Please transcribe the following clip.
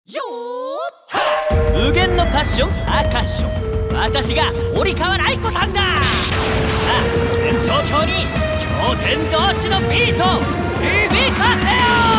よー無限のパッションパーカッション、私が折川来子さんだ。さあ幻想郷に経典同地のビート響かせよう。